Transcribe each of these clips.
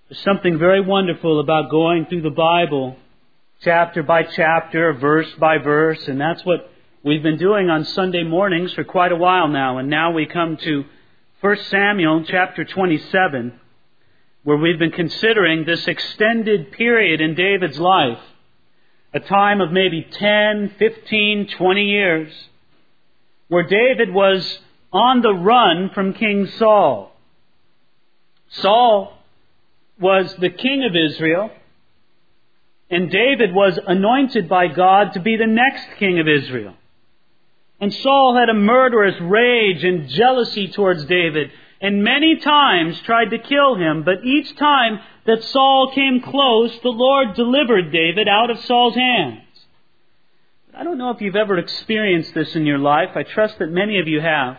There's something very wonderful about going through the Bible chapter by chapter, verse by verse, and that's what we've been doing on Sunday mornings for quite a while now. And now we come to 1 Samuel chapter 27, where we've been considering this extended period in David's life, a time of maybe 10, 15, 20 years, where David was on the run from King Saul. Saul was the king of Israel, and David was anointed by God to be the next king of Israel. And Saul had a murderous rage and jealousy towards David, and many times tried to kill him. But each time that Saul came close, the Lord delivered David out of Saul's hands. I don't know if you've ever experienced this in your life. I trust that many of you have.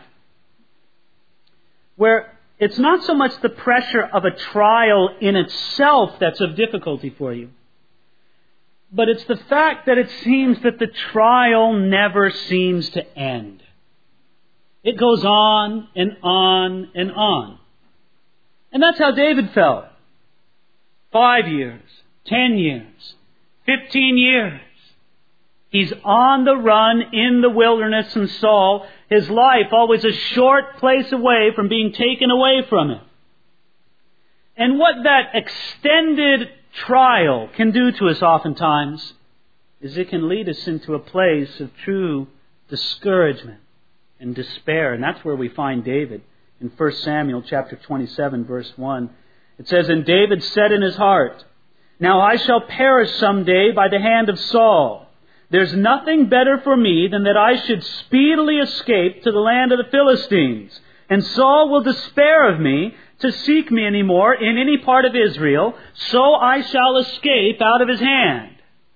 Where it's not so much the pressure of a trial in itself that's of difficulty for you, but it's the fact that it seems that the trial never seems to end. It goes on and on and on. And that's how David felt. 5 years, 10 years, 15 years. He's on the run in the wilderness, and Saul, his life always a short place away from being taken away from him. And what that extended trial can do to us oftentimes is it can lead us into a place of true discouragement and despair. And that's where we find David in 1 Samuel chapter 27, verse 1. It says, "And David said in his heart, 'Now I shall perish someday by the hand of Saul. There's nothing better for me than that I should speedily escape to the land of the Philistines. And Saul will despair of me to seek me any more in any part of Israel, so I shall escape out of his hand.'"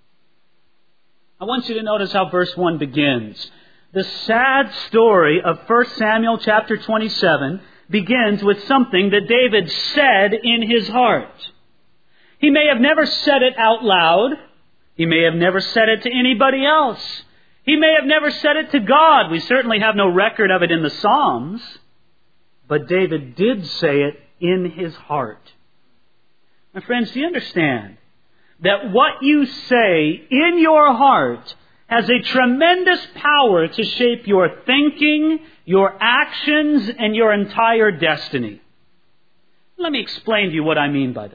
I want you to notice how verse 1 begins. The sad story of 1 Samuel chapter 27 begins with something that David said in his heart. He may have never said it out loud. He may have never said it to anybody else. He may have never said it to God. We certainly have no record of it in the Psalms. But David did say it in his heart. My friends, do you understand that what you say in your heart has a tremendous power to shape your thinking, your actions, and your entire destiny? Let me explain to you what I mean by this.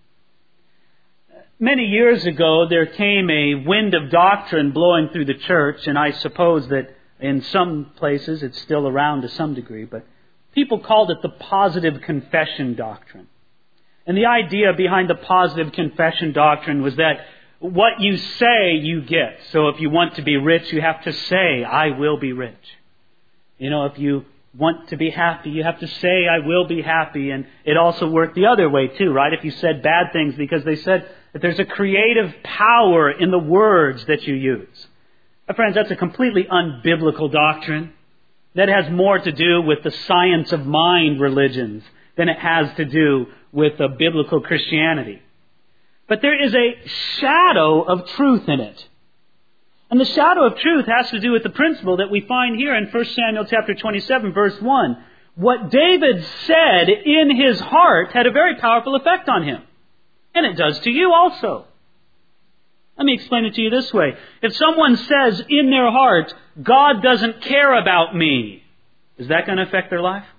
Many years ago, there came a wind of doctrine blowing through the church, and I suppose that in some places it's still around to some degree, but people called it the positive confession doctrine. And the idea behind the positive confession doctrine was that what you say, you get. So if you want to be rich, you have to say, "I will be rich." You know, if you want to be happy, you have to say, "I will be happy." And it also worked the other way too, right? If you said bad things, because they said that there's a creative power in the words that you use. My friends, that's a completely unbiblical doctrine. That has more to do with the science of mind religions than it has to do with biblical Christianity. But there is a shadow of truth in it. And the shadow of truth has to do with the principle that we find here in 1 Samuel chapter 27, verse 1. What David said in his heart had a very powerful effect on him. And it does to you also. Let me explain it to you this way. If someone says in their heart, "God doesn't care about me," is that going to affect their life?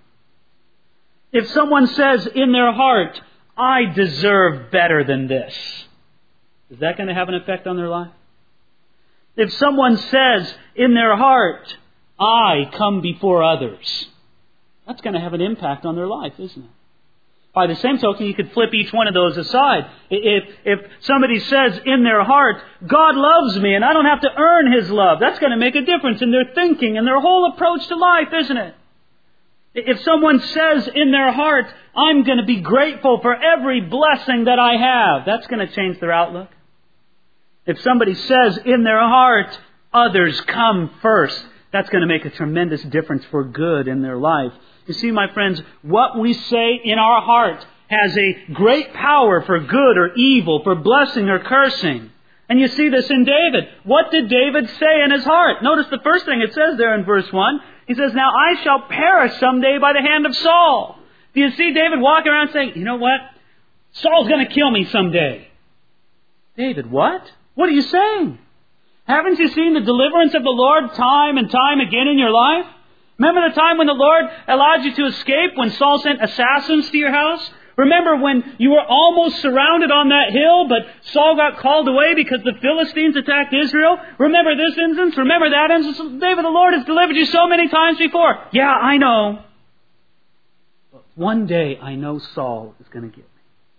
If someone says in their heart, "I deserve better than this," is that going to have an effect on their life? If someone says in their heart, "I come before others," that's going to have an impact on their life, isn't it? By the same token, you could flip each one of those aside. If somebody says in their heart, "God loves me and I don't have to earn His love," that's going to make a difference in their thinking and their whole approach to life, isn't it? If someone says in their heart, "I'm going to be grateful for every blessing that I have," that's going to change their outlook. If somebody says in their heart, "Others come first," that's going to make a tremendous difference for good in their life. You see, my friends, what we say in our heart has a great power for good or evil, for blessing or cursing. And you see this in David. What did David say in his heart? Notice the first thing it says there in verse 1. He says, "Now I shall perish someday by the hand of Saul." Do you see David walking around saying, "You know what? Saul's going to kill me someday. David, what? What are you saying? Haven't you seen the deliverance of the Lord time and time again in your life? Remember the time when the Lord allowed you to escape, when Saul sent assassins to your house? Remember when you were almost surrounded on that hill, but Saul got called away because the Philistines attacked Israel? Remember this instance? Remember that instance? David, the Lord has delivered you so many times before. Yeah, I know. But one day I know Saul is going to get me.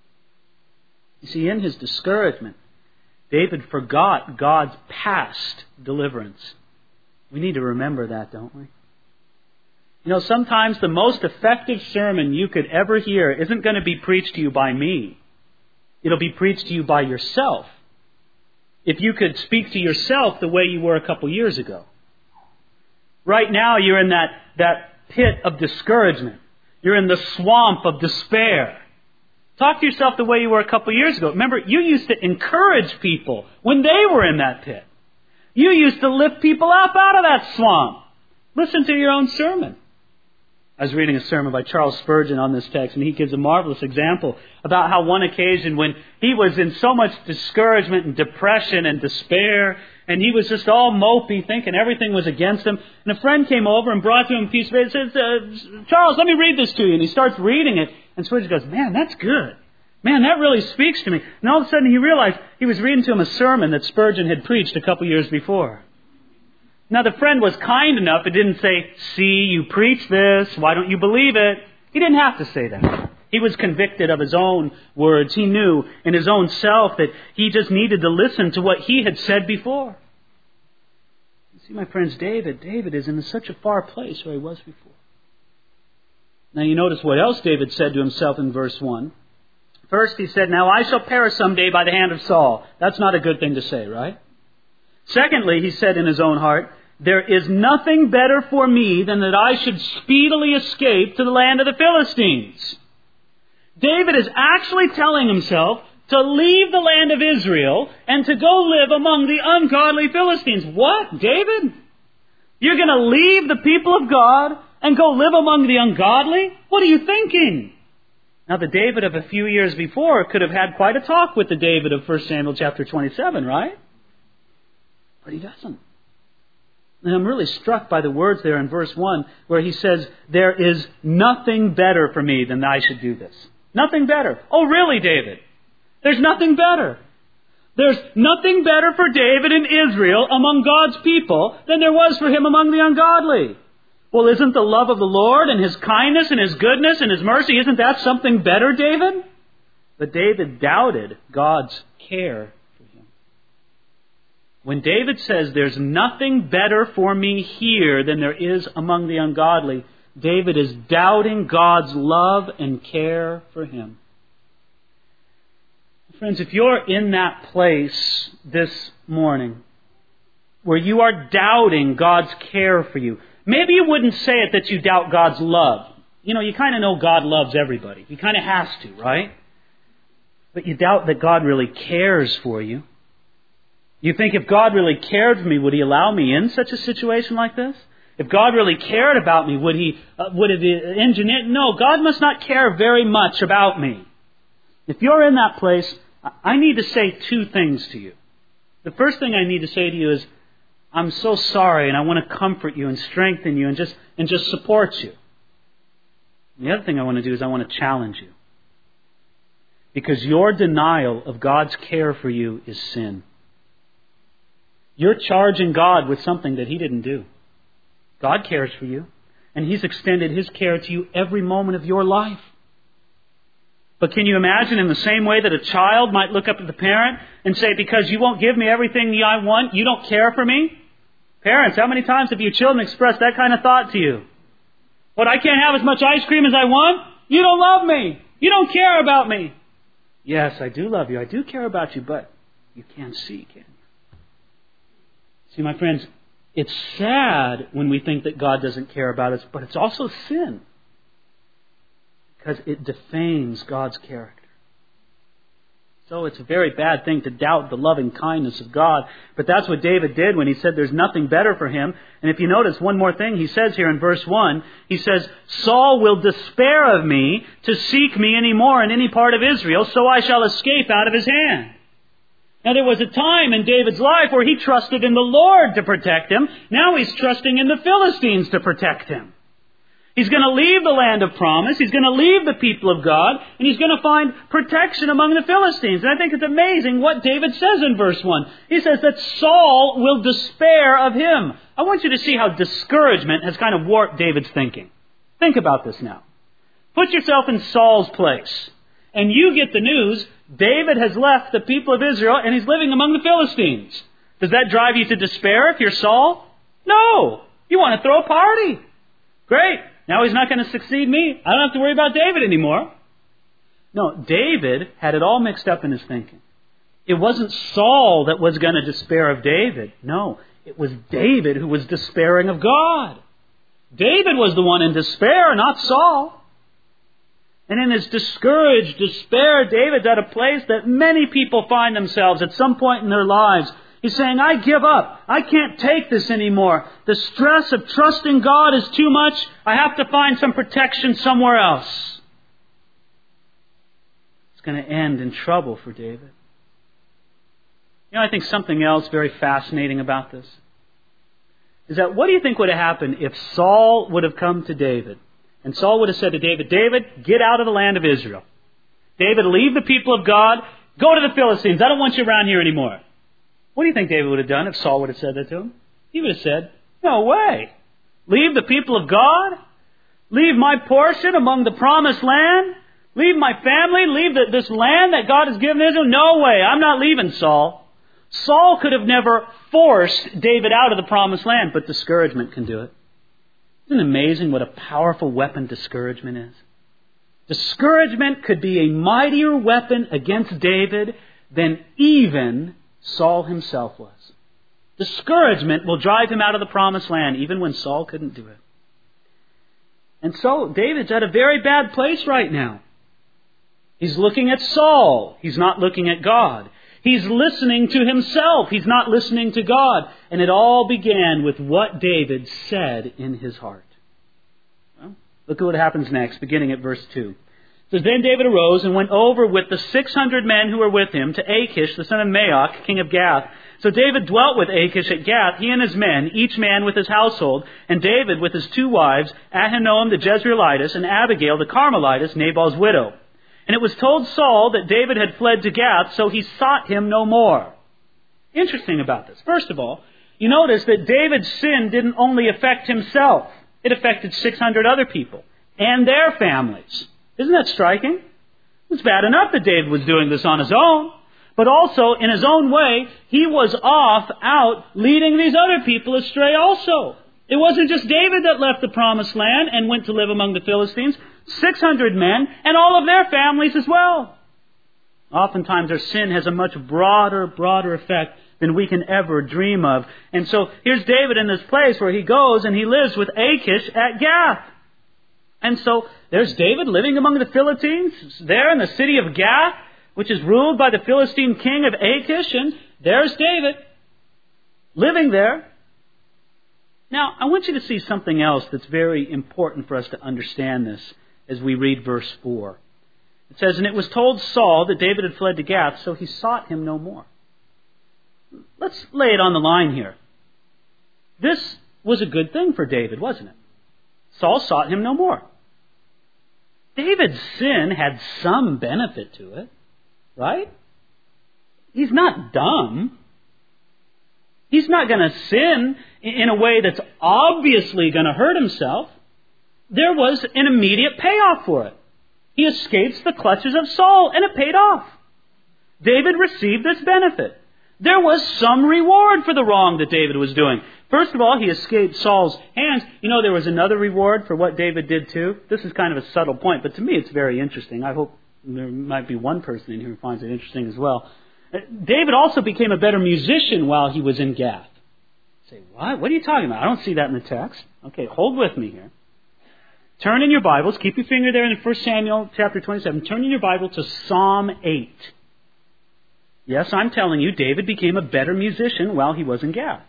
You see, in his discouragement, David forgot God's past deliverance. We need to remember that, don't we? You know, sometimes the most effective sermon you could ever hear isn't going to be preached to you by me. It'll be preached to you by yourself. If you could speak to yourself the way you were a couple years ago. Right now you're in that pit of discouragement. You're in the swamp of despair. Talk to yourself the way you were a couple years ago. Remember, you used to encourage people when they were in that pit. You used to lift people up out of that swamp. Listen to your own sermon. I was reading a sermon by Charles Spurgeon on this text, and he gives a marvelous example about how one occasion when he was in so much discouragement and depression and despair, and he was just all mopey, thinking everything was against him, and a friend came over and brought to him a piece of paper and says, Charles, let me read this to you. And he starts reading it, and Spurgeon goes, man, that's good. Man, that really speaks to me. And all of a sudden he realized he was reading to him a sermon that Spurgeon had preached a couple years before. Now, the friend was kind enough. It didn't say, see, you preach this. Why don't you believe it? He didn't have to say that. He was convicted of his own words. He knew in his own self that he just needed to listen to what he had said before. You see, my friends, David is in such a far place where he was before. Now, you notice what else David said to himself in verse 1. First, he said, now I shall perish someday by the hand of Saul. That's not a good thing to say, right? Secondly, he said in his own heart, there is nothing better for me than that I should speedily escape to the land of the Philistines. David is actually telling himself to leave the land of Israel and to go live among the ungodly Philistines. What, David? You're going to leave the people of God and go live among the ungodly? What are you thinking? Now, the David of a few years before could have had quite a talk with the David of 1 Samuel chapter 27, right? But he doesn't. And I'm really struck by the words there in verse 1 where he says, there is nothing better for me than that I should do this. Nothing better. Oh, really, David? There's nothing better. There's nothing better for David in Israel among God's people than there was for him among the ungodly. Well, isn't the love of the Lord and His kindness and His goodness and His mercy, isn't that something better, David? But David doubted God's care. When David says, there's nothing better for me here than there is among the ungodly, David is doubting God's love and care for him. Friends, if you're in that place this morning where you are doubting God's care for you, maybe you wouldn't say it that you doubt God's love. You know, you kind of know God loves everybody. He kind of has to, right? But you doubt that God really cares for you. You think if God really cared for me, would He allow me in such a situation like this? If God really cared about me, would it engineer? No, God must not care very much about me. If you're in that place, I need to say two things to you. The first thing I need to say to you is, I'm so sorry, and I want to comfort you and strengthen you and just support you. And the other thing I want to do is I want to challenge you. Because your denial of God's care for you is sin. You're charging God with something that He didn't do. God cares for you, and He's extended His care to you every moment of your life. But can you imagine in the same way that a child might look up at the parent and say, because you won't give me everything I want, you don't care for me? Parents, how many times have your children expressed that kind of thought to you? What, I can't have as much ice cream as I want? You don't love me. You don't care about me. Yes, I do love you. I do care about you, but you can't see, can you? See, my friends, it's sad when we think that God doesn't care about us, but it's also sin. Because it defames God's character. So it's a very bad thing to doubt the loving kindness of God. But that's what David did when he said there's nothing better for him. And if you notice one more thing he says here in verse 1, he says, Saul will despair of me to seek me any more in any part of Israel, so I shall escape out of his hand. Now there was a time in David's life where he trusted in the Lord to protect him. Now he's trusting in the Philistines to protect him. He's going to leave the land of promise. He's going to leave the people of God. And he's going to find protection among the Philistines. And I think it's amazing what David says in verse 1. He says that Saul will despair of him. I want you to see how discouragement has kind of warped David's thinking. Think about this now. Put yourself in Saul's place. And you get the news, David has left the people of Israel and he's living among the Philistines. Does that drive you to despair if you're Saul? No. You want to throw a party. Great. Now he's not going to succeed me. I don't have to worry about David anymore. No, David had it all mixed up in his thinking. It wasn't Saul that was going to despair of David. No, it was David who was despairing of God. David was the one in despair, not Saul. And in his discouraged despair, David's at a place that many people find themselves at some point in their lives. He's saying, I give up. I can't take this anymore. The stress of trusting God is too much. I have to find some protection somewhere else. It's going to end in trouble for David. You know, I think something else very fascinating about this is that what do you think would have happened if Saul would have come to David? And Saul would have said to David, David, get out of the land of Israel. David, leave the people of God. Go to the Philistines. I don't want you around here anymore. What do you think David would have done if Saul would have said that to him? He would have said, no way. Leave the people of God? Leave my portion among the promised land? Leave my family? Leave this land that God has given Israel? No way. I'm not leaving, Saul. Saul could have never forced David out of the promised land, but discouragement can do it. Isn't it amazing what a powerful weapon discouragement is? Discouragement could be a mightier weapon against David than even Saul himself was. Discouragement will drive him out of the promised land, even when Saul couldn't do it. And so David's at a very bad place right now. He's looking at Saul. He's not looking at God. He's listening to himself. He's not listening to God. And it all began with what David said in his heart. Well, look at what happens next, beginning at verse 2. It says, Then David arose and went over with the 600 men who were with him to Achish, the son of Maoch, king of Gath. So David dwelt with Achish at Gath, he and his men, each man with his household, and David with his 2 wives, Ahinoam the Jezreelitess, and Abigail the Carmelitess, Nabal's widow. And it was told Saul that David had fled to Gath, so he sought him no more. Interesting about this. First of all, you notice that David's sin didn't only affect himself. It affected 600 other people and their families. Isn't that striking? It's bad enough that David was doing this on his own, but also in his own way, he was off out leading these other people astray also. It wasn't just David that left the promised land and went to live among the Philistines. 600 men and all of their families as well. Oftentimes our sin has a much broader effect than we can ever dream of. And so here's David in this place where he goes and he lives with Achish at Gath. And so there's David living among the Philistines there in the city of Gath, which is ruled by the Philistine king of Achish. And there's David living there. Now, I want you to see something else that's very important for us to understand this as we read verse 4. It says, And it was told Saul that David had fled to Gath, so he sought him no more. Let's lay it on the line here. This was a good thing for David, wasn't it? Saul sought him no more. David's sin had some benefit to it, right? He's not dumb. He's not going to sin in a way that's obviously going to hurt himself. There was an immediate payoff for it. He escapes the clutches of Saul, and it paid off. David received this benefit. There was some reward for the wrong that David was doing. First of all, he escaped Saul's hands. You know, there was another reward for what David did too. This is kind of a subtle point, but to me it's very interesting. I hope there might be one person in here who finds it interesting as well. David also became a better musician while he was in Gath. You say, what? What are you talking about? I don't see that in the text. Okay, hold with me here. Turn in your Bibles. Keep your finger there in 1 Samuel chapter 27. Turn in your Bible to Psalm 8. Yes, I'm telling you, David became a better musician while he was in Gath.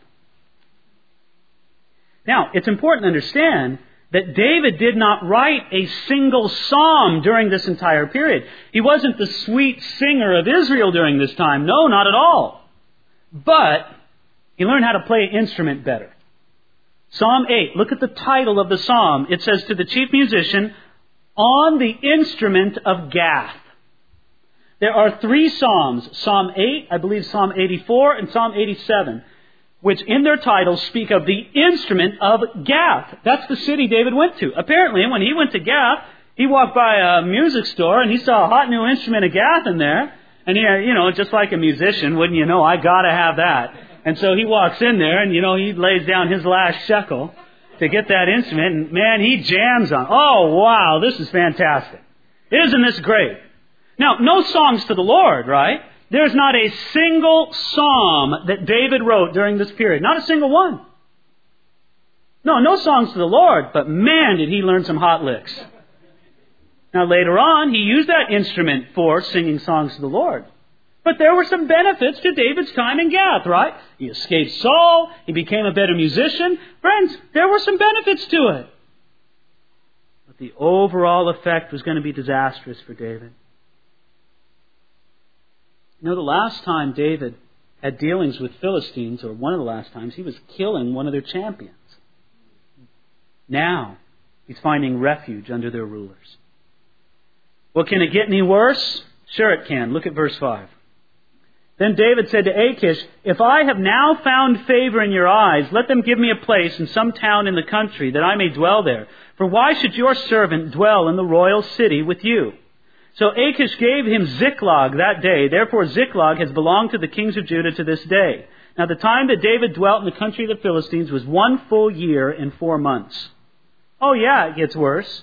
Now, it's important to understand that David did not write a single psalm during this entire period. He wasn't the sweet singer of Israel during this time. No, not at all. But he learned how to play an instrument better. Psalm 8, look at the title of the psalm. It says, to the chief musician, on the instrument of Gath. There are 3 psalms, Psalm 8, I believe Psalm 84, and Psalm 87, which in their titles speak of the instrument of Gath. That's the city David went to. Apparently, when he went to Gath, he walked by a music store and he saw a hot new instrument of Gath in there. And he, just like a musician, wouldn't you know, I gotta have that. And so he walks in there and, he lays down his last shekel to get that instrument. And man, he jams on. Oh, wow, this is fantastic. Isn't this great? Now, no songs to the Lord, right? There's not a single psalm that David wrote during this period. Not a single one. No songs to the Lord, but man, did he learn some hot licks. Now, later on, he used that instrument for singing songs to the Lord. But there were some benefits to David's time in Gath, right? He escaped Saul. He became a better musician. Friends, there were some benefits to it. But the overall effect was going to be disastrous for David. The last time David had dealings with Philistines, or one of the last times, he was killing one of their champions. Now, he's finding refuge under their rulers. Well, can it get any worse? Sure it can. Look at verse 5. Then David said to Achish, if I have now found favor in your eyes, let them give me a place in some town in the country, that I may dwell there. For why should your servant dwell in the royal city with you? So Achish gave him Ziklag that day. Therefore Ziklag has belonged to the kings of Judah to this day. Now the time that David dwelt in the country of the Philistines was 1 full year and 4 months. Oh yeah, it gets worse.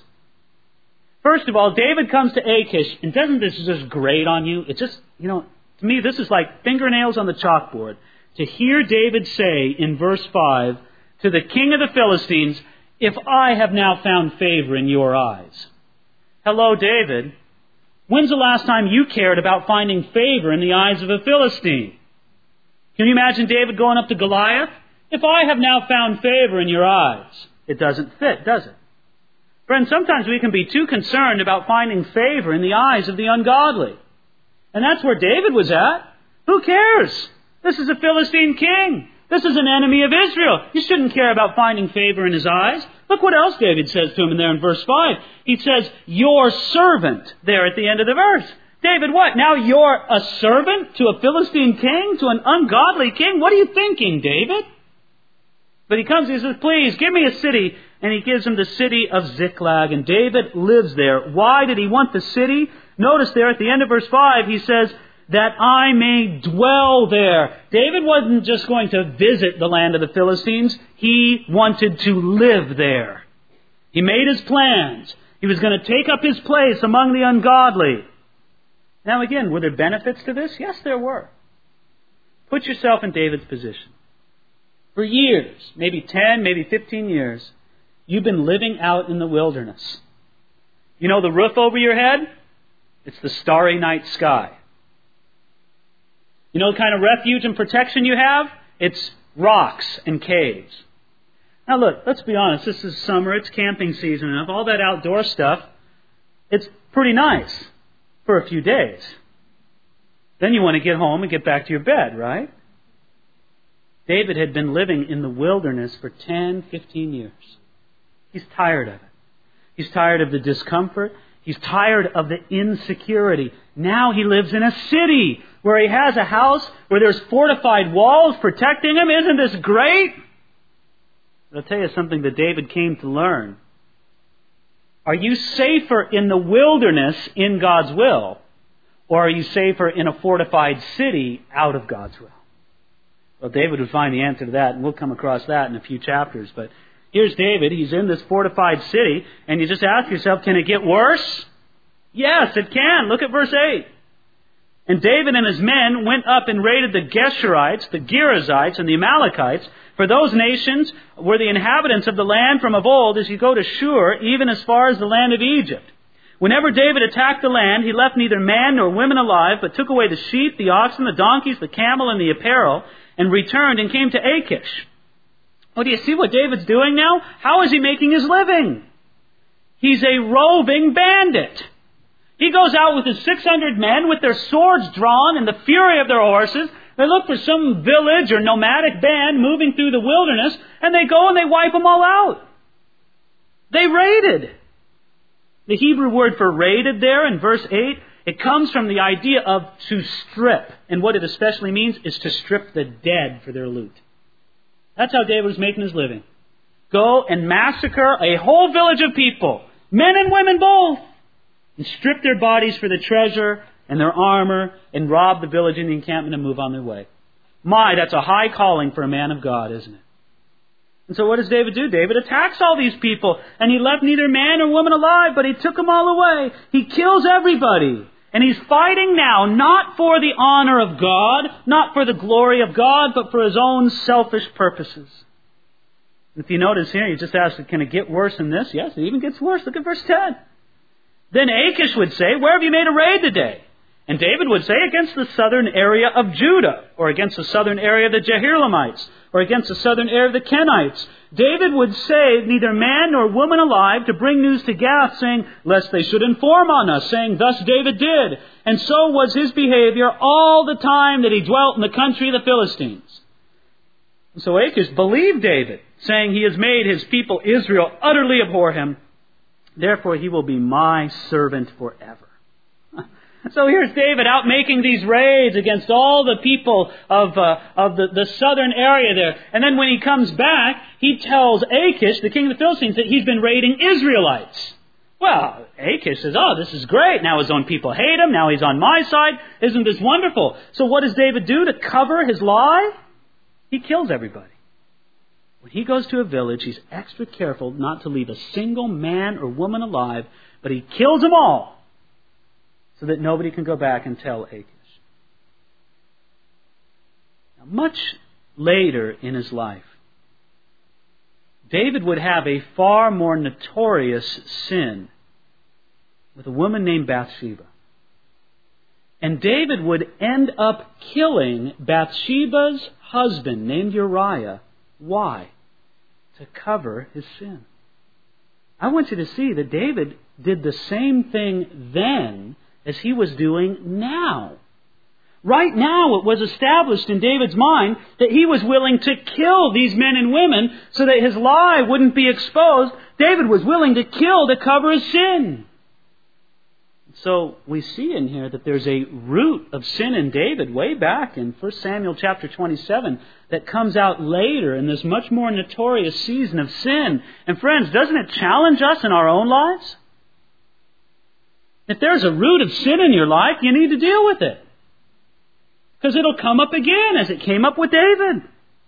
First of all, David comes to Achish, and doesn't this just grate on you? It just, to me this is like fingernails on the chalkboard. To hear David say in verse 5 to the king of the Philistines, if I have now found favor in your eyes. Hello, David. When's the last time you cared about finding favor in the eyes of a Philistine? Can you imagine David going up to Goliath? If I have now found favor in your eyes. It doesn't fit, does it? Friends, sometimes we can be too concerned about finding favor in the eyes of the ungodly. And that's where David was at. Who cares? This is a Philistine king. This is an enemy of Israel. You shouldn't care about finding favor in his eyes. Look what else David says to him there in verse 5. He says, your servant, there at the end of the verse. David, what? Now you're a servant to a Philistine king, to an ungodly king? What are you thinking, David? But he comes, he says, please, give me a city. And he gives him the city of Ziklag. And David lives there. Why did he want the city? Notice there at the end of verse 5, he says, that I may dwell there. David wasn't just going to visit the land of the Philistines. He wanted to live there. He made his plans. He was going to take up his place among the ungodly. Now again, were there benefits to this? Yes, there were. Put yourself in David's position. For years, maybe 10, maybe 15 years, you've been living out in the wilderness. You know the roof over your head? It's the starry night sky. You know the kind of refuge and protection you have? It's rocks and caves. Now look, let's be honest. This is summer. It's camping season enough. All that outdoor stuff, it's pretty nice for a few days. Then you want to get home and get back to your bed, right? David had been living in the wilderness for 10, 15 years. He's tired of it. He's tired of the discomfort. He's tired of the insecurity. Now he lives in a city where he has a house where there's fortified walls protecting him. Isn't this great? But I'll tell you something that David came to learn. Are you safer in the wilderness in God's will? Or are you safer in a fortified city out of God's will? Well, David would find the answer to that, and we'll come across that in a few chapters. But here's David. He's in this fortified city, and you just ask yourself, can it get worse? Yes, it can. Look at verse 8. And David and his men went up and raided the Geshurites, the Girzites, and the Amalekites, for those nations were the inhabitants of the land from of old, as you go to Shur, even as far as the land of Egypt. Whenever David attacked the land, he left neither man nor women alive, but took away the sheep, the oxen, the donkeys, the camel, and the apparel, and returned and came to Achish. Oh, do you see what David's doing now? How is he making his living? He's a roving bandit. He goes out with his 600 men with their swords drawn and the fury of their horses. They look for some village or nomadic band moving through the wilderness, and they go and they wipe them all out. They raided. The Hebrew word for raided there in verse 8, it comes from the idea of to strip. And what it especially means is to strip the dead for their loot. That's how David was making his living. Go and massacre a whole village of people, men and women both, and strip their bodies for the treasure and their armor, and rob the village and the encampment and move on their way. My, that's a high calling for a man of God, isn't it? And so what does David do? David attacks all these people, and he left neither man nor woman alive, but he took them all away. He kills everybody. And he's fighting now, not for the honor of God, not for the glory of God, but for his own selfish purposes. If you notice here, you just ask, can it get worse than this? Yes, it even gets worse. Look at verse 10. Then Achish would say, where have you made a raid today? And David would say, against the southern area of Judah, or against the southern area of the Jehiramites, or against the southern area of the Kenites. David would say, neither man nor woman alive, to bring news to Gath, saying, lest they should inform on us, saying, thus David did. And so was his behavior all the time that he dwelt in the country of the Philistines. And so Achish believed David, saying, he has made his people Israel utterly abhor him. Therefore he will be my servant forever. So here's David out making these raids against all the people of the southern area there. And then when he comes back, he tells Achish, the king of the Philistines, that he's been raiding Israelites. Well, Achish says, oh, this is great. Now his own people hate him. Now he's on my side. Isn't this wonderful? So what does David do to cover his lie? He kills everybody. When he goes to a village, he's extra careful not to leave a single man or woman alive, but he kills them all, so that nobody can go back and tell Achish. Now, much later in his life, David would have a far more notorious sin with a woman named Bathsheba. And David would end up killing Bathsheba's husband named Uriah. Why? To cover his sin. I want you to see that David did the same thing then as he was doing now. Right now it was established in David's mind that he was willing to kill these men and women so that his lie wouldn't be exposed. David was willing to kill to cover his sin. So we see in here that there's a root of sin in David way back in 1 Samuel chapter 27 that comes out later in this much more notorious season of sin. And friends, doesn't it challenge us in our own lives? If there's a root of sin in your life, you need to deal with it. Because it'll come up again as it came up with David.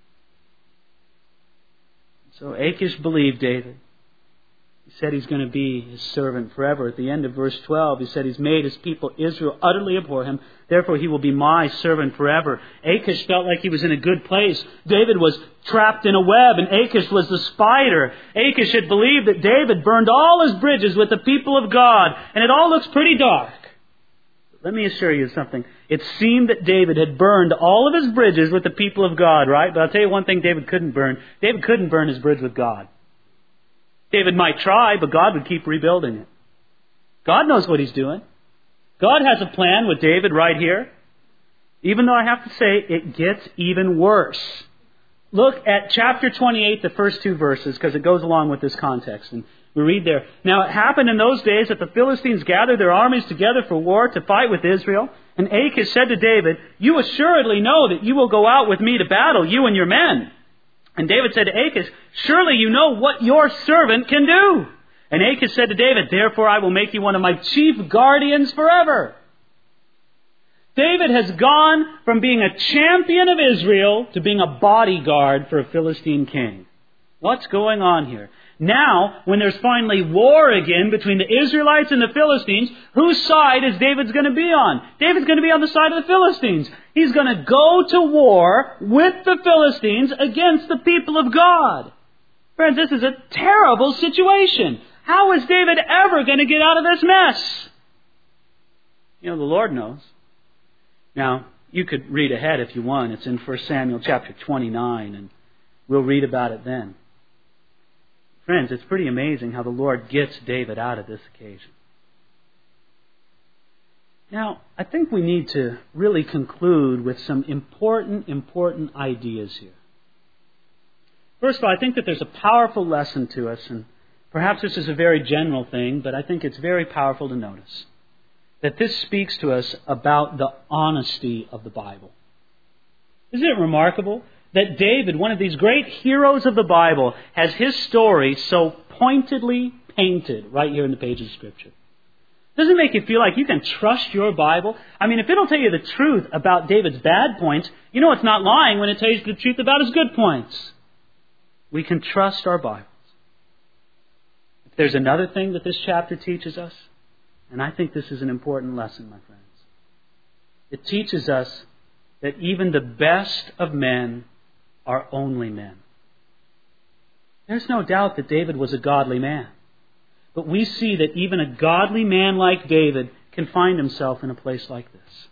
So Achish believed David. He said he's going to be his servant forever. At the end of verse 12, he said he's made his people Israel utterly abhor him. Therefore he will be my servant forever. Achish felt like he was in a good place. David was trapped in a web, and Achish was the spider. Achish had believed that David burned all his bridges with the people of God, and it all looks pretty dark. Let me assure you something. It seemed that David had burned all of his bridges with the people of God, right? But I'll tell you one thing David couldn't burn. David couldn't burn his bridge with God. David might try, but God would keep rebuilding it. God knows what he's doing. God has a plan with David right here. Even though I have to say, it gets even worse. Look at chapter 28, the first two verses, because it goes along with this context. And we read there, now it happened in those days that the Philistines gathered their armies together for war to fight with Israel. And Achish said to David, you assuredly know that you will go out with me to battle, you and your men. And David said to Achish, surely you know what your servant can do. And Achish said to David, therefore I will make you one of my chief guardians forever. David has gone from being a champion of Israel to being a bodyguard for a Philistine king. What's going on here? Now, when there's finally war again between the Israelites and the Philistines, whose side is David's going to be on? David's going to be on the side of the Philistines. He's going to go to war with the Philistines against the people of God. Friends, this is a terrible situation. How is David ever going to get out of this mess? The Lord knows. Now, you could read ahead if you want. It's in 1 Samuel chapter 29, and we'll read about it then. Friends, it's pretty amazing how the Lord gets David out of this occasion. Now, I think we need to really conclude with some important ideas here. First of all, I think that there's a powerful lesson to us, and perhaps this is a very general thing, but I think it's very powerful to notice that this speaks to us about the honesty of the Bible. Isn't it remarkable that David, one of these great heroes of the Bible, has his story so pointedly painted right here in the pages of Scripture? Doesn't it make you feel like you can trust your Bible? I mean, if it'll tell you the truth about David's bad points, you know it's not lying when it tells you the truth about his good points. We can trust our Bibles. If there's another thing that this chapter teaches us, and I think this is an important lesson, my friends, it teaches us that even the best of men are only men. There's no doubt that David was a godly man. But we see that even a godly man like David can find himself in a place like this.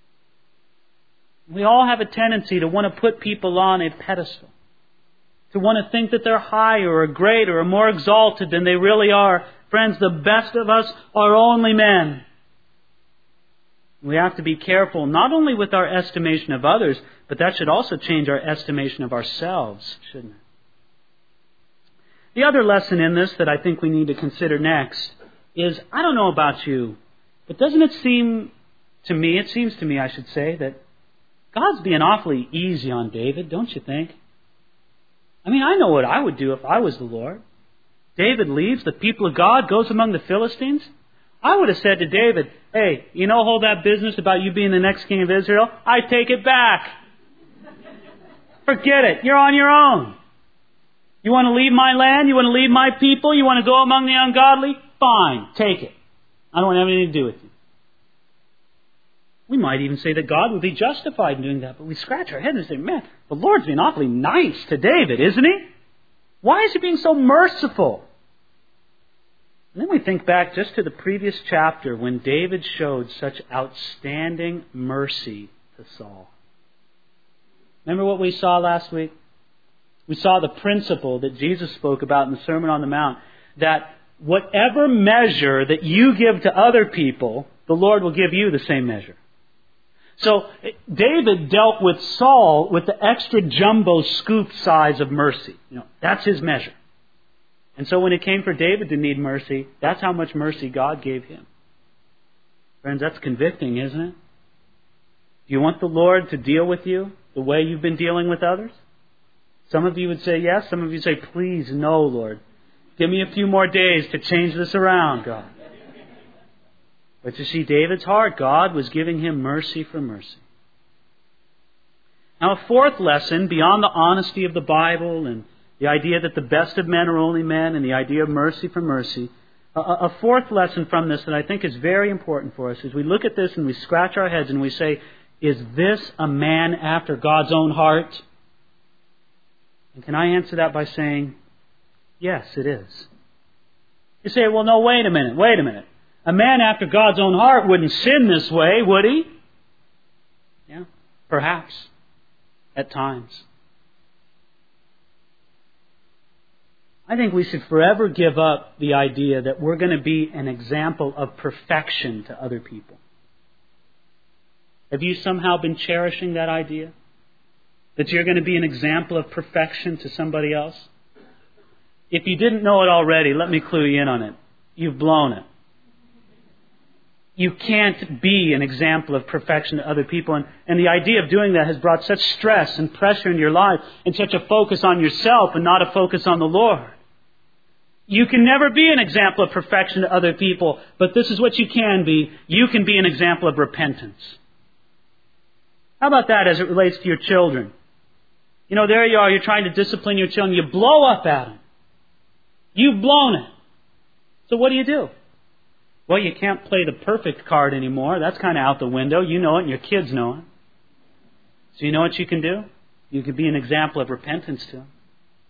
We all have a tendency to want to put people on a pedestal, to want to think that they're higher or greater or more exalted than they really are. Friends, the best of us are only men. We have to be careful not only with our estimation of others, but that should also change our estimation of ourselves, shouldn't it? The other lesson in this that I think we need to consider next is, I don't know about you, but doesn't it seem to me, I should say, that God's being awfully easy on David, don't you think? I mean, I know what I would do if I was the Lord. David leaves, the people of God, goes among the Philistines. I would have said to David, hey, hold that business about you being the next king of Israel. I take it back. Forget it. You're on your own. You want to leave my land? You want to leave my people? You want to go among the ungodly? Fine, take it. I don't want to have anything to do with you. We might even say that God would be justified in doing that, but we scratch our heads and say, man, the Lord's being awfully nice to David, isn't he? Why is he being so merciful? And then we think back just to the previous chapter when David showed such outstanding mercy to Saul. Remember what we saw last week? We saw the principle that Jesus spoke about in the Sermon on the Mount, that whatever measure that you give to other people, the Lord will give you the same measure. So David dealt with Saul with the extra jumbo scoop size of mercy. That's his measure. And so when it came for David to need mercy, that's how much mercy God gave him. Friends, that's convicting, isn't it? Do you want the Lord to deal with you the way you've been dealing with others? Some of you would say yes. Some of you say, please, no, Lord. Give me a few more days to change this around, God. But you see, David's heart, God was giving him mercy for mercy. Now, a fourth lesson, beyond the honesty of the Bible and the idea that the best of men are only men and the idea of mercy for mercy, a fourth lesson from this that I think is very important for us is we look at this and we scratch our heads and we say, is this a man after God's own heart? And can I answer that by saying, yes, it is. You say, well, no, wait a minute. A man after God's own heart wouldn't sin this way, would he? Yeah, perhaps. At times. I think we should forever give up the idea that we're going to be an example of perfection to other people. Have you somehow been cherishing that idea? That you're going to be an example of perfection to somebody else? If you didn't know it already, let me clue you in on it. You've blown it. You can't be an example of perfection to other people. And the idea of doing that has brought such stress and pressure into your life and such a focus on yourself and not a focus on the Lord. You can never be an example of perfection to other people, but this is what you can be. You can be an example of repentance. How about that as it relates to your children? There you are, you're trying to discipline your children. You blow up at them. You've blown it. So what do? Well, you can't play the perfect card anymore. That's kind of out the window. You know it and your kids know it. So you know what you can do? You can be an example of repentance to them.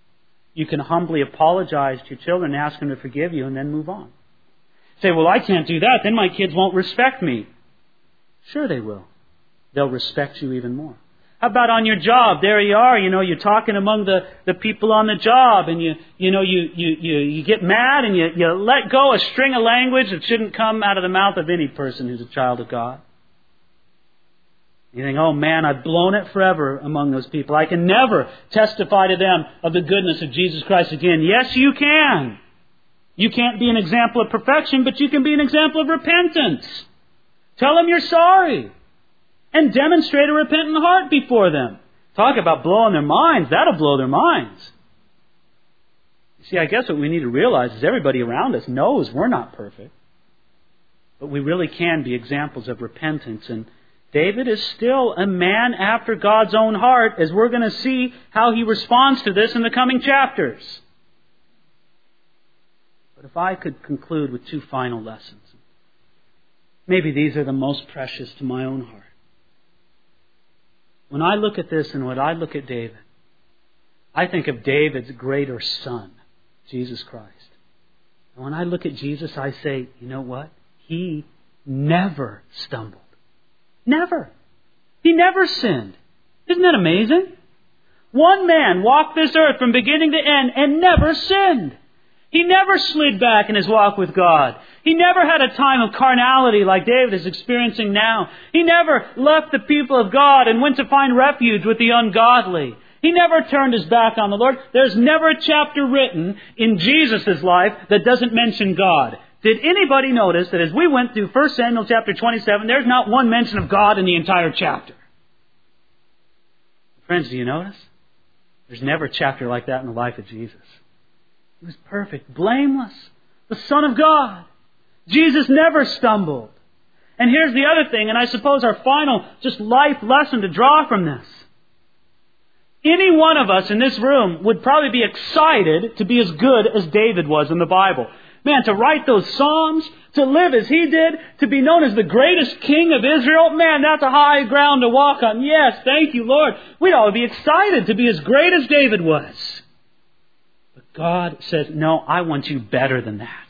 You can humbly apologize to your children and ask them to forgive you and then move on. Say, well, I can't do that. Then my kids won't respect me. Sure they will. They'll respect you even more. How about on your job? There you are, you're talking among the people on the job, and you get mad and you let go a string of language that shouldn't come out of the mouth of any person who's a child of God. You think, oh man, I've blown it forever among those people. I can never testify to them of the goodness of Jesus Christ again. Yes, you can. You can't be an example of perfection, but you can be an example of repentance. Tell them you're sorry. And demonstrate a repentant heart before them. Talk about blowing their minds. That'll blow their minds. You see, I guess what we need to realize is everybody around us knows we're not perfect. But we really can be examples of repentance. And David is still a man after God's own heart, as we're going to see how he responds to this in the coming chapters. But if I could conclude with two final lessons. Maybe these are the most precious to my own heart. When I look at this and when I look at David, I think of David's greater son, Jesus Christ. And when I look at Jesus, I say, you know what? He never stumbled. Never. He never sinned. Isn't that amazing? One man walked this earth from beginning to end and never sinned. He never slid back in his walk with God. He never had a time of carnality like David is experiencing now. He never left the people of God and went to find refuge with the ungodly. He never turned his back on the Lord. There's never a chapter written in Jesus' life that doesn't mention God. Did anybody notice that as we went through 1 Samuel chapter 27, there's not one mention of God in the entire chapter? Friends, do you notice? There's never a chapter like that in the life of Jesus. He was perfect, blameless, the Son of God. Jesus never stumbled. And here's the other thing, and I suppose our final just life lesson to draw from this. Any one of us in this room would probably be excited to be as good as David was in the Bible. Man, to write those Psalms, to live as he did, to be known as the greatest king of Israel, man, that's a high ground to walk on. Yes, thank you, Lord. We'd all be excited to be as great as David was. God says, no, I want you better than that.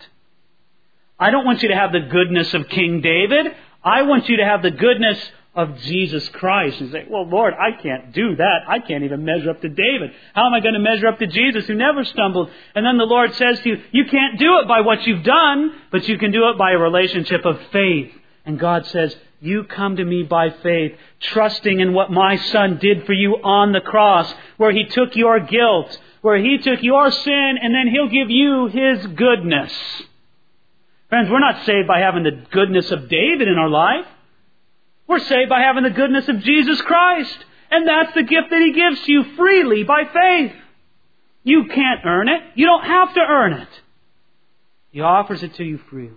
I don't want you to have the goodness of King David. I want you to have the goodness of Jesus Christ. And say, well, Lord, I can't do that. I can't even measure up to David. How am I going to measure up to Jesus who never stumbled? And then the Lord says to you, you can't do it by what you've done, but you can do it by a relationship of faith. And God says, you come to me by faith, trusting in what my Son did for you on the cross, where He took your guilt, where He took your sin, and then He'll give you His goodness. Friends, we're not saved by having the goodness of David in our life. We're saved by having the goodness of Jesus Christ. And that's the gift that He gives to you freely by faith. You can't earn it. You don't have to earn it. He offers it to you freely.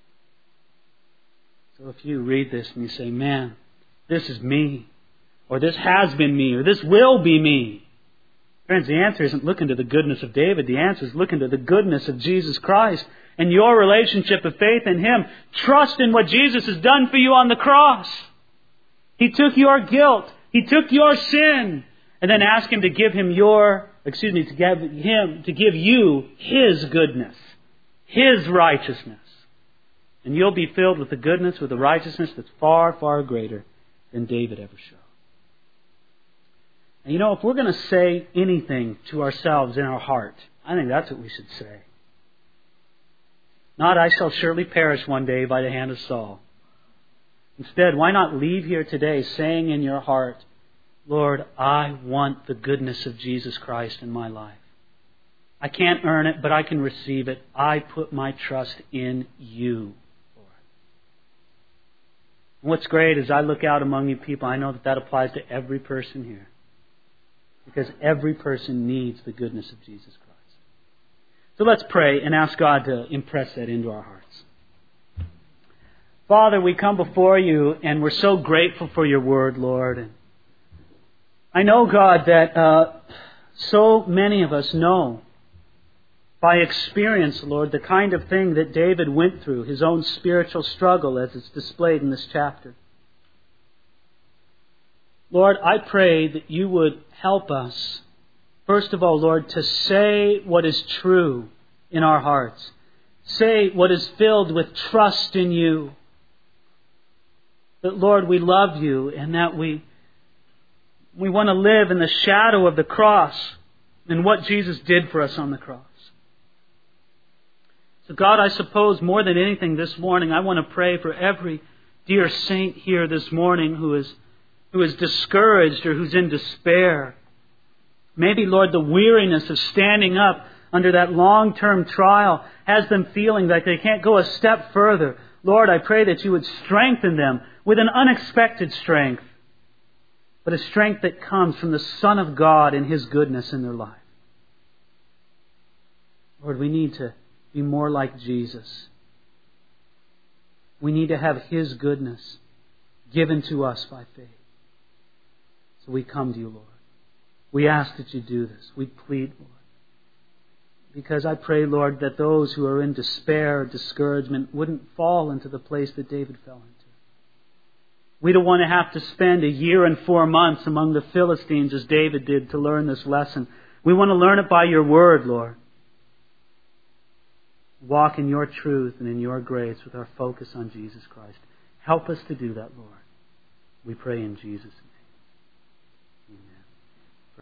So if you read this and you say, man, this is me, or this has been me, or this will be me. Friends, the answer isn't looking to the goodness of David. The answer is looking to the goodness of Jesus Christ and your relationship of faith in Him. Trust in what Jesus has done for you on the cross. He took your guilt. He took your sin. And then ask Him to give Him to give you His goodness, His righteousness. And you'll be filled with the goodness, with the righteousness that's far, far greater than David ever showed. And if we're going to say anything to ourselves in our heart, I think that's what we should say. Not, I shall surely perish one day by the hand of Saul. Instead, why not leave here today saying in your heart, Lord, I want the goodness of Jesus Christ in my life. I can't earn it, but I can receive it. I put my trust in you, Lord. And what's great is I look out among you people, I know that applies to every person here. Because every person needs the goodness of Jesus Christ. So let's pray and ask God to impress that into our hearts. Father, we come before you and we're so grateful for your word, Lord. And I know, God, that so many of us know by experience, Lord, the kind of thing that David went through, his own spiritual struggle as it's displayed in this chapter. Lord, I pray that you would help us First of all, Lord, to say what is true in our hearts. Say what is filled with trust in You. That, Lord, we love You and that we want to live in the shadow of the cross and what Jesus did for us on the cross. So God, I suppose more than anything this morning, I want to pray for every dear saint here this morning who is discouraged or who's in despair. Maybe, Lord, the weariness of standing up under that long-term trial has them feeling like they can't go a step further. Lord, I pray that You would strengthen them with an unexpected strength, but a strength that comes from the Son of God and His goodness in their life. Lord, we need to be more like Jesus. We need to have His goodness given to us by faith. So we come to You, Lord. We ask that You do this. We plead, Lord. Because I pray, Lord, that those who are in despair or discouragement wouldn't fall into the place that David fell into. We don't want to have to spend 1 year and 4 months among the Philistines as David did to learn this lesson. We want to learn it by Your Word, Lord. Walk in Your truth and in Your grace with our focus on Jesus Christ. Help us to do that, Lord. We pray in Jesus' name.